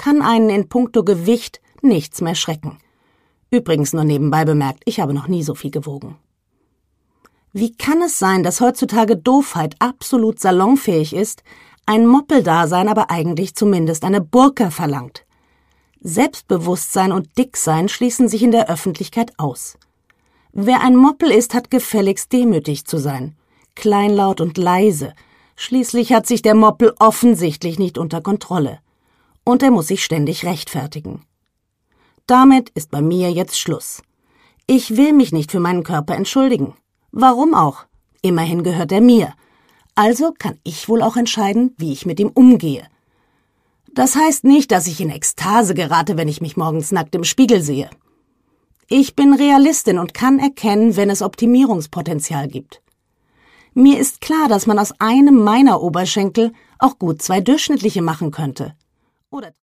kann einen in puncto Gewicht nichts mehr schrecken. Übrigens nur nebenbei bemerkt, ich habe noch nie so viel gewogen. Wie kann es sein, dass heutzutage Doofheit absolut salonfähig ist, ein Moppeldasein aber eigentlich zumindest eine Burka verlangt? Selbstbewusstsein und Dicksein schließen sich in der Öffentlichkeit aus. Wer ein Moppel ist, hat gefälligst demütig zu sein, kleinlaut und leise. Schließlich hat sich der Moppel offensichtlich nicht unter Kontrolle. Und er muss sich ständig rechtfertigen. Damit ist bei mir jetzt Schluss. Ich will mich nicht für meinen Körper entschuldigen. Warum auch? Immerhin gehört er mir. Also kann ich wohl auch entscheiden, wie ich mit ihm umgehe. Das heißt nicht, dass ich in Ekstase gerate, wenn ich mich morgens nackt im Spiegel sehe. Ich bin Realistin und kann erkennen, wenn es Optimierungspotenzial gibt. Mir ist klar, dass man aus einem meiner Oberschenkel auch gut 2 durchschnittliche machen könnte. Oder